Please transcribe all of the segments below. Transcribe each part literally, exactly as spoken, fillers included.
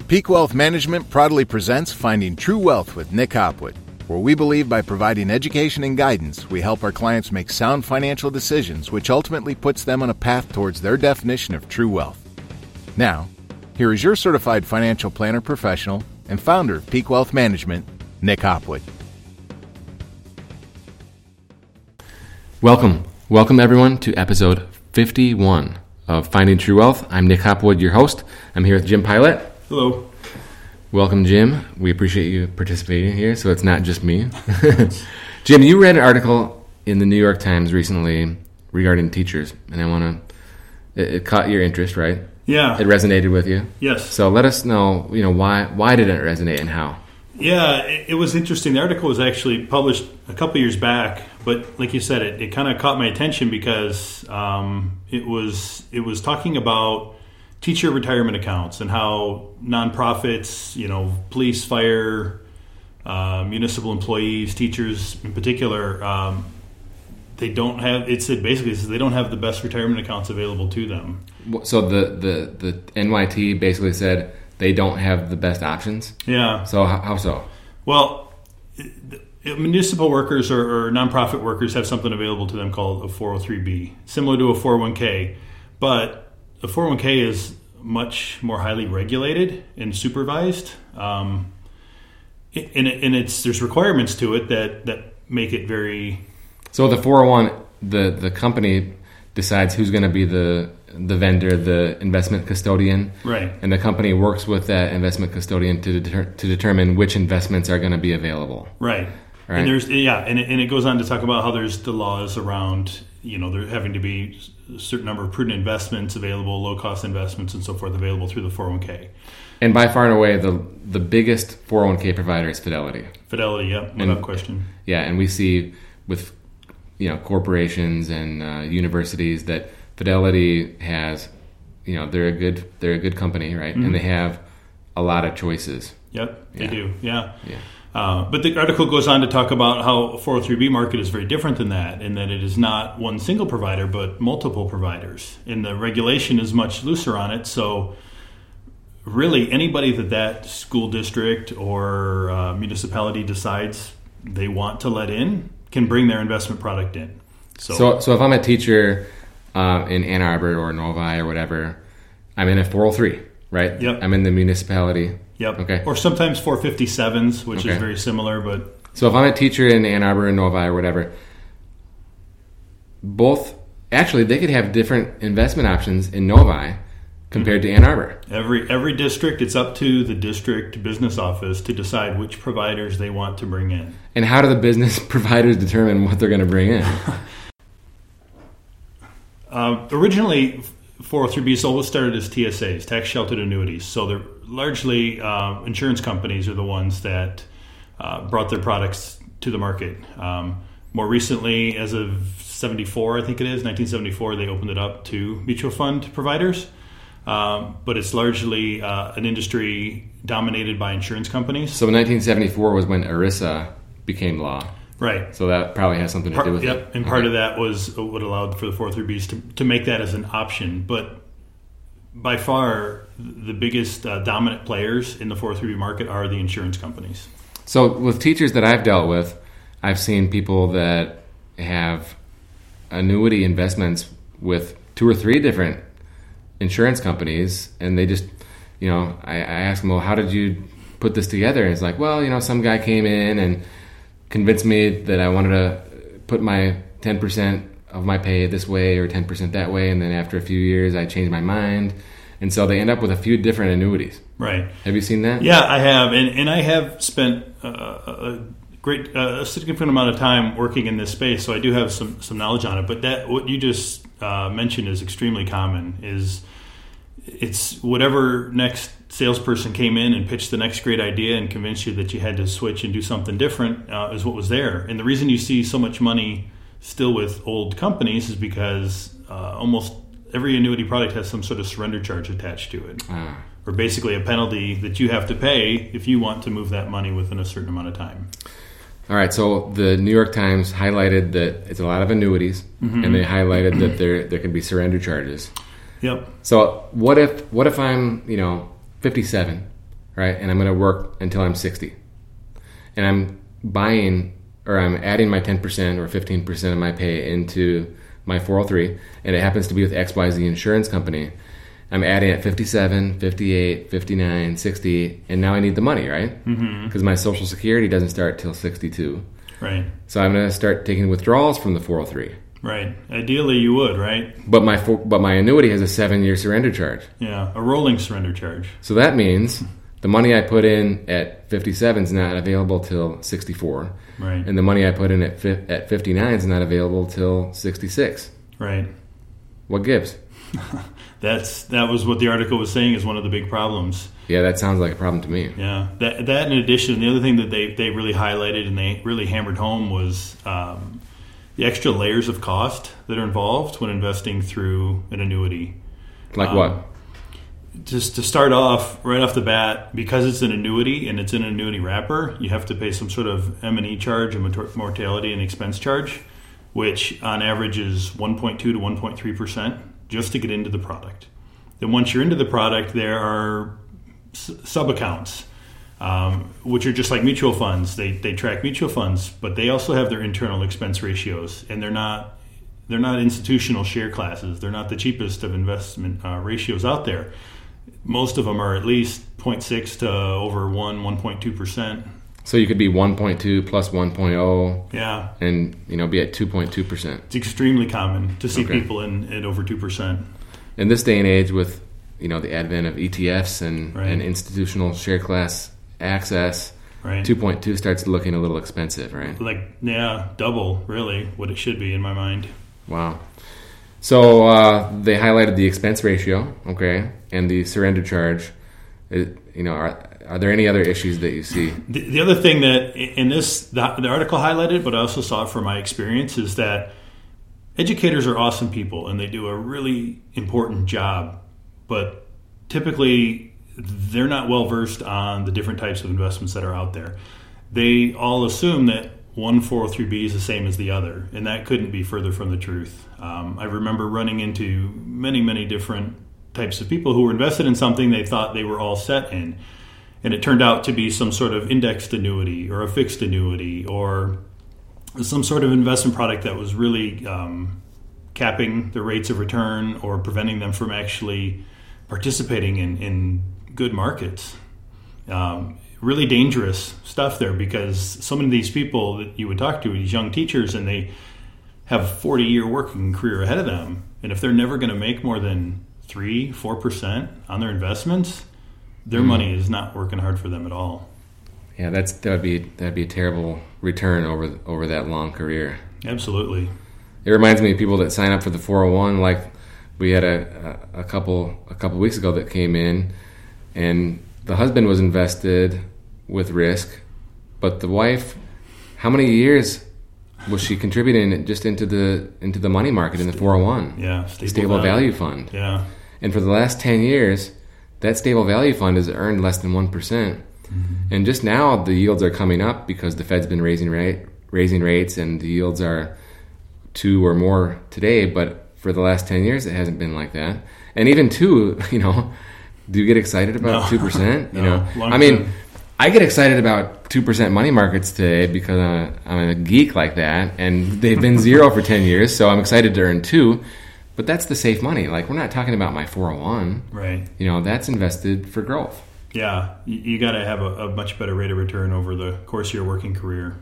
Peak Wealth Management proudly presents Finding True Wealth with Nick Hopwood, where we believe by providing education and guidance, we help our clients make sound financial decisions, which ultimately puts them on a path towards their definition of true wealth. Now, here is your certified financial planner professional and founder of Peak Wealth Management, Nick Hopwood. Welcome. Welcome, everyone, to episode fifty-one of Finding True Wealth. I'm Nick Hopwood, your host. I'm here with Jim Pilot. Hello. Welcome, Jim. We appreciate you participating here, so it's not just me. Jim, you read an article in the New York Times recently regarding teachers, and I want to, it, it caught your interest, right? Yeah. It resonated with you? Yes. So let us know, you know, why why did it resonate and how? Yeah, it, it was interesting. The article was actually published a couple years back, but like you said, it, it kind of caught my attention because um, it was it was talking about teacher retirement accounts and how nonprofits, you know, police, fire, uh, municipal employees, teachers in particular, um, they don't have, it said basically it says they don't have the best retirement accounts available to them. So the, the, the N Y T basically said they don't have the best options? Yeah. So how, how so? Well, municipal workers or, or nonprofit workers have something available to them called a four oh three B, similar to a four oh one k, but the four oh one k is much more highly regulated and supervised, um, and, and it's there's requirements to it that, that make it very. So the four oh one, the the company decides who's going to be the the vendor, the investment custodian, right? And the company works with that investment custodian to deter, to determine which investments are going to be available, right? Right. And there's yeah, and it, and it goes on to talk about how there's the laws around, you know, there having to be a certain number of prudent investments available, low cost investments, and so forth available through the four oh one k. And by far and away, the the biggest four oh one k provider is Fidelity. Fidelity, yeah, without question. Yeah, and we see with you know corporations and uh, universities that Fidelity has, you know, they're a good they're a good company, right? Mm-hmm. And they have a lot of choices. Yep, they yeah. do. Yeah. Yeah. Uh, but the article goes on to talk about how a four oh three B market is very different than that, in that it is not one single provider, but multiple providers. And the regulation is much looser on it. So really anybody that that school district or uh, municipality decides they want to let in can bring their investment product in. So, so, so if I'm a teacher uh, in Ann Arbor or Novi or whatever, I'm in a four oh three, right? Yep. I'm in the municipality. Yep. Okay. Or sometimes four fifty-sevens, which okay. is very similar. But so if I'm a teacher in Ann Arbor or Novi or whatever, both actually they could have different investment options in Novi compared mm-hmm. to Ann Arbor. Every every district, it's up to the district business office to decide which providers they want to bring in. And how do the business providers determine what they're going to bring in? uh, originally, four oh three B's always started as T S As, tax sheltered annuities. So they're largely uh, insurance companies are the ones that uh, brought their products to the market. Um, more recently, as of seventy-four, I think it is, nineteen seventy-four, they opened it up to mutual fund providers. Um, but it's largely uh, an industry dominated by insurance companies. So nineteen seventy-four was when ERISA became law. Right. So that probably has something to part, do with yep. it. Yep, and okay. part of that was what allowed for the four oh three B's to, to make that as an option. But by far, the biggest uh, dominant players in the four oh three B market are the insurance companies. So with teachers that I've dealt with, I've seen people that have annuity investments with two or three different insurance companies, and they just, you know, I, I ask them, well, how did you put this together? And it's like, well, you know, some guy came in and convinced me that I wanted to put my ten percent of my pay this way or ten percent that way, and then after a few years I changed my mind, and so they end up with a few different annuities. Right. Have you seen that? Yeah, I have, and and I have spent uh, a great uh, a significant amount of time working in this space, so I do have some some knowledge on it. But that what you just uh, mentioned is extremely common. Is it's whatever next salesperson came in and pitched the next great idea and convinced you that you had to switch and do something different uh, is what was there. And the reason you see so much money still with old companies is because uh, almost every annuity product has some sort of surrender charge attached to it, ah. or basically a penalty that you have to pay if you want to move that money within a certain amount of time. All right, so the New York Times highlighted that it's a lot of annuities, mm-hmm. and they highlighted that there there can be surrender charges. Yep. So what if what if I'm, you know, fifty-seven right? And I'm going to work until I'm sixty. And I'm buying, or I'm adding my ten percent or fifteen percent of my pay into my four oh three, and it happens to be with X Y Z insurance company. I'm adding at fifty-seven, fifty-eight, fifty-nine, sixty, and now I need the money, right? Because mm-hmm. my Social Security doesn't start till sixty-two. Right. So I'm going to start taking withdrawals from the four oh three. Right. Ideally, you would, right? But my but my annuity has a seven-year surrender charge. Yeah, a rolling surrender charge. So that means the money I put in at fifty-seven is not available till sixty-four. Right. And the money I put in at at fifty-nine is not available till sixty-six. Right. What gives? That's that was what the article was saying is one of the big problems. Yeah, that sounds like a problem to me. Yeah, that that in addition, the other thing that they, they really highlighted and they really hammered home was um, the extra layers of cost that are involved when investing through an annuity. Like um, what? Just to start off, right off the bat, because it's an annuity and it's an annuity wrapper, you have to pay some sort of M and E charge, a mortality and expense charge, which on average is one point two to one point three percent. Just to get into the product. Then once you're into the product, there are s- sub-accounts, um, which are just like mutual funds. They they track mutual funds, but they also have their internal expense ratios, and they're not they're not institutional share classes. They're not the cheapest of investment uh, ratios out there. Most of them are at least zero point six to over one, one point two percent. So you could be one point two plus one point oh, yeah, and you know be at two point two percent. It's extremely common to see okay. people in at over two percent. In this day and age, with you know the advent of E T Fs and, right. and institutional share class access, right. two point two starts looking a little expensive, right? Like yeah, double really what it should be in my mind. Wow. So uh, they highlighted the expense ratio, okay, and the surrender charge. It, you know, are, are there any other issues that you see? The, the other thing that in this, the, the article highlighted, but I also saw it from my experience, is that educators are awesome people and they do a really important job, but typically they're not well versed on the different types of investments that are out there. They all assume that one four oh three B is the same as the other, and that couldn't be further from the truth. Um, I remember running into many, many different types of people who were invested in something they thought they were all set in. And it turned out to be some sort of indexed annuity or a fixed annuity or some sort of investment product that was really um, capping the rates of return or preventing them from actually participating in, in good markets. Um, really dangerous stuff there because so many of these people that you would talk to, these young teachers, and they have a forty-year working career ahead of them. And if they're never going to make more than three, four percent on their investments, their mm. money is not working hard for them at all. Yeah, that's that would be that'd be a terrible return over over that long career. Absolutely. It reminds me of people that sign up for the four oh one. Like we had a, a, a couple a couple weeks ago that came in, and the husband was invested with risk, but the wife, how many years was she contributing just into the into the money market in the four oh one? Yeah, stable, stable value. value fund. Yeah. And for the last ten years, that stable value fund has earned less than one percent. Mm-hmm. And just now, the yields are coming up because the Fed's been raising rate, raising rates, and the yields are two or more today. But for the last ten years, it hasn't been like that. And even two, you know, do you get excited about no. two percent? You no. know, Long I mean, term. I get excited about two percent money markets today because I'm a, I'm a geek like that, and they've been zero for ten years, so I'm excited to earn two. But that's the safe money. Like, we're not talking about my four oh one. Right. You know, that's invested for growth. Yeah. You, you got to have a, a much better rate of return over the course of your working career.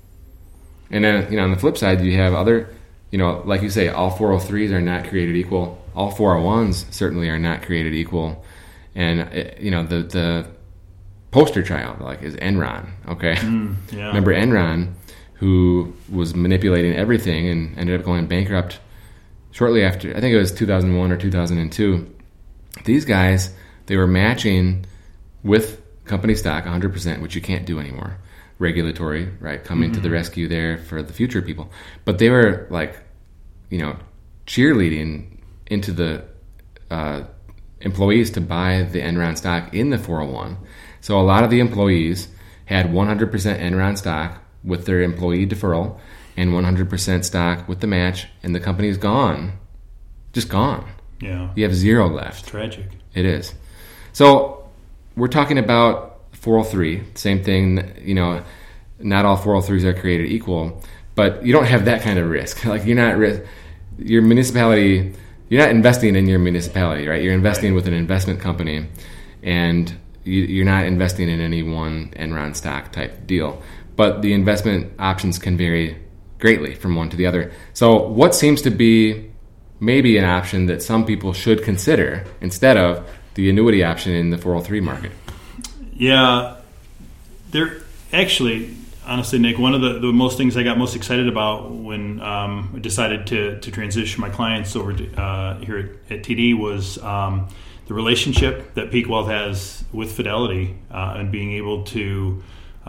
And then, you know, on the flip side, you have other, you know, like you say, all four oh threes are not created equal. All four oh ones certainly are not created equal. And, you know, the the poster child, like, is Enron, okay? Mm, yeah. Remember Enron, who was manipulating everything and ended up going bankrupt shortly after, I think it was two thousand one or two thousand two. These guys, they were matching with company stock one hundred percent, which you can't do anymore. Regulatory, right, coming mm-hmm. to the rescue there for the future people. But they were, like, you know, cheerleading into the uh, employees to buy the Enron stock in the four oh one. So a lot of the employees had one hundred percent Enron stock with their employee deferral and one hundred percent stock with the match, and the company's gone. Just gone. Yeah. You have zero left. It's tragic. It is. So we're talking about four oh three, same thing, you know, not all four oh threes are created equal, but you don't have that kind of risk. Like you're not risk, your municipality, you're not investing in your municipality, right? You're investing right. with an investment company, and you, you're not investing in any one Enron stock type deal. But the investment options can vary greatly from one to the other. So what seems to be maybe an option that some people should consider instead of the annuity option in the four oh three market? Yeah, there actually, honestly, Nick, one of the, the most things I got most excited about when um, I decided to, to transition my clients over to, uh, here at, at T D was um, the relationship that Peak Wealth has with Fidelity uh, and being able to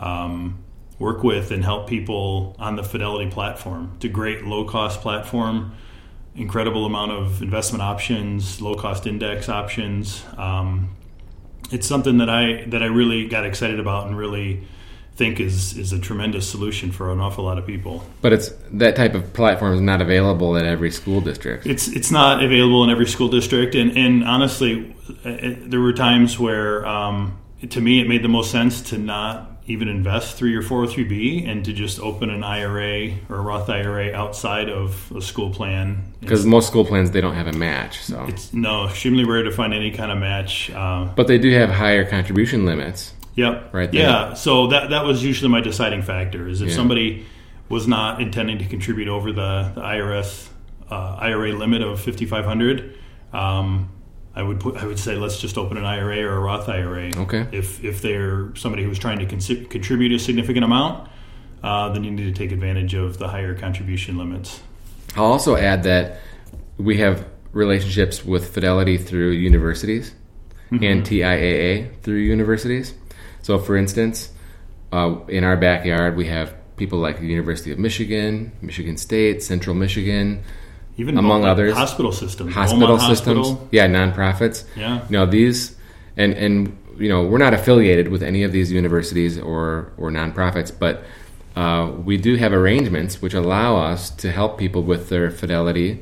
um, work with and help people on the Fidelity platform. It's a great low-cost platform, incredible amount of investment options, low-cost index options. Um, it's something that I that I really got excited about and really think is is a tremendous solution for an awful lot of people. But it's that type of platform is not available at every school district. It's it's not available in every school district, and and honestly, it, there were times where um, to me it made the most sense to not even invest through your four oh three B and to just open an I R A or a Roth I R A outside of a school plan. Because most school plans, they don't have a match. So it's no extremely rare to find any kind of match. Uh, but they do have higher contribution limits. Yep. Right there. Yeah. So that that was usually my deciding factor is if yeah. somebody was not intending to contribute over the, the I R S uh, I R A limit of fifty-five hundred, um, I would put I would say let's just open an I R A or a Roth I R A. Okay. If if they're somebody who's trying to con- contribute a significant amount, uh, then you need to take advantage of the higher contribution limits. I'll also add that we have relationships with Fidelity through universities mm-hmm. and T I A A through universities. So, for instance, uh, in our backyard, we have people like the University of Michigan, Michigan State, Central Michigan, even among others. Hospital systems. Hospital Beaumont systems. Hospital. Yeah, nonprofits. Yeah. You know, these, and, and, you know, we're not affiliated with any of these universities or, or nonprofits, but uh, we do have arrangements which allow us to help people with their Fidelity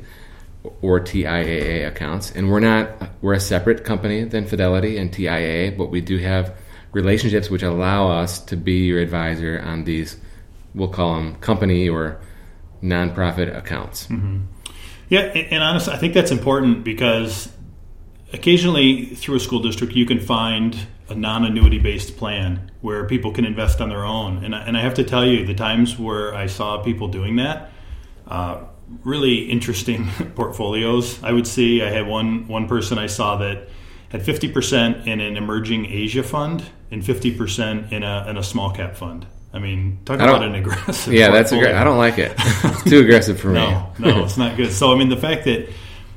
or T I A A accounts. And we're not, we're a separate company than Fidelity and T I A A, but we do have relationships which allow us to be your advisor on these, we'll call them company or nonprofit accounts. Mm-hmm. Yeah, and, and honestly, I think that's important because occasionally through a school district you can find a non-annuity based plan where people can invest on their own. And I, and I have to tell you, the times where I saw people doing that, uh, really interesting portfolios. I would see, I had one one person I saw that had fifty percent in an emerging Asia fund and fifty percent in a in a small cap fund. I mean, talk about an aggressive Yeah, portfolio. that's aggressive. I don't like it. It's too aggressive for me. No, no, it's not good. So, I mean, the fact that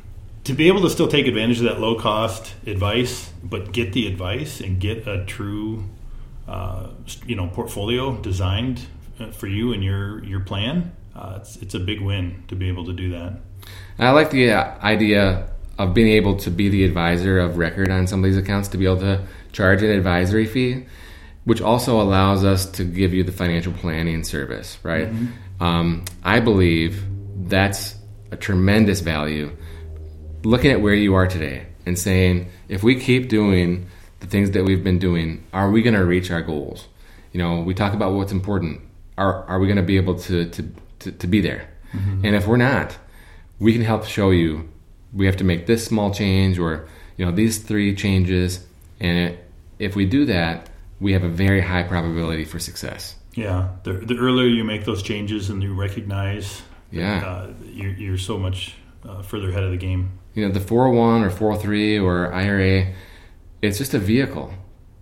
to be able to still take advantage of that low-cost advice, but get the advice and get a true, uh, you know, portfolio designed for you and your your plan, uh, it's it's a big win to be able to do that. I like the uh, idea of being able to be the advisor of record on some of these accounts, to be able to charge an advisory fee, which also allows us to give you the financial planning service, right? Mm-hmm. Um, I believe that's a tremendous value. Looking at where you are today and saying, if we keep doing the things that we've been doing, are we going to reach our goals? You know, we talk about what's important. Are are we going to be able to to, to, to be there? Mm-hmm. And if we're not, we can help show you we have to make this small change or, you know, these three changes. And it, if we do that, we have a very high probability for success. Yeah. The, the earlier you make those changes and you recognize yeah. that, uh, you're, you're so much uh, further ahead of the game. You know, the four oh one or four oh three or I R A, it's just a vehicle.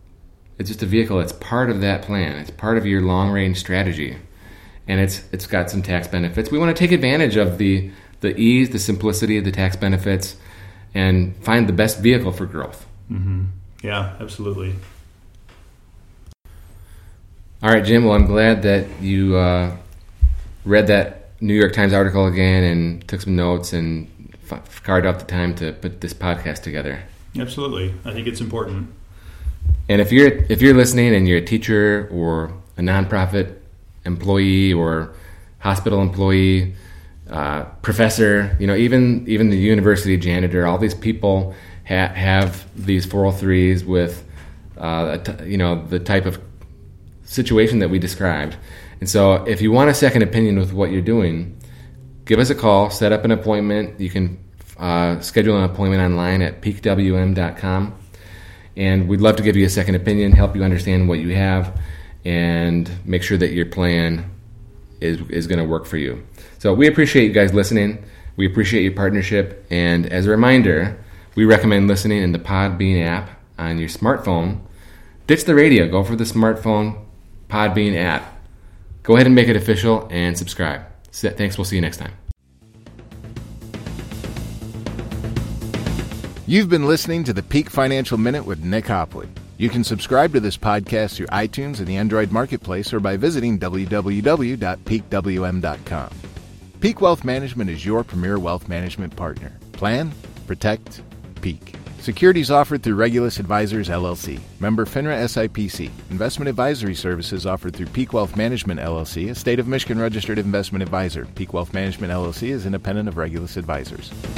It's just a vehicle. It's part of that plan. It's part of your long-range strategy. And it's it's got some tax benefits. We want to take advantage of the, the ease, the simplicity of the tax benefits and find the best vehicle for growth. Mm-hmm. Yeah, absolutely. All right, Jim. Well, I'm glad that you uh, read that New York Times article again and took some notes and f- carved out the time to put this podcast together. Absolutely. I think it's important. And if you're if you're listening and you're a teacher or a nonprofit employee or hospital employee, uh, professor, you know, even even the university janitor, all these people ha- have these four oh threes with uh, you know, the type of situation that we described. And so if you want a second opinion with what you're doing, give us a call, set up an appointment. You can uh, schedule an appointment online at peak w m dot com. And we'd love to give you a second opinion, help you understand what you have, and make sure that your plan is is going to work for you. So we appreciate you guys listening. We appreciate your partnership. And as a reminder, we recommend listening in the Podbean app on your smartphone. Ditch the radio. Go for the smartphone Podbean app. Go ahead and make it official and subscribe. So thanks. We'll see you next time. You've been listening to the Peak Financial Minute with Nick Hopwood. You can subscribe to this podcast through iTunes and the Android Marketplace or by visiting w w w dot peak w m dot com. Peak Wealth Management is your premier wealth management partner. Plan, protect, peak. Securities offered through Regulus Advisors, L L C. Member FINRA S I P C. Investment advisory services offered through Peak Wealth Management, L L C, a state of Michigan registered investment advisor. Peak Wealth Management, L L C is independent of Regulus Advisors.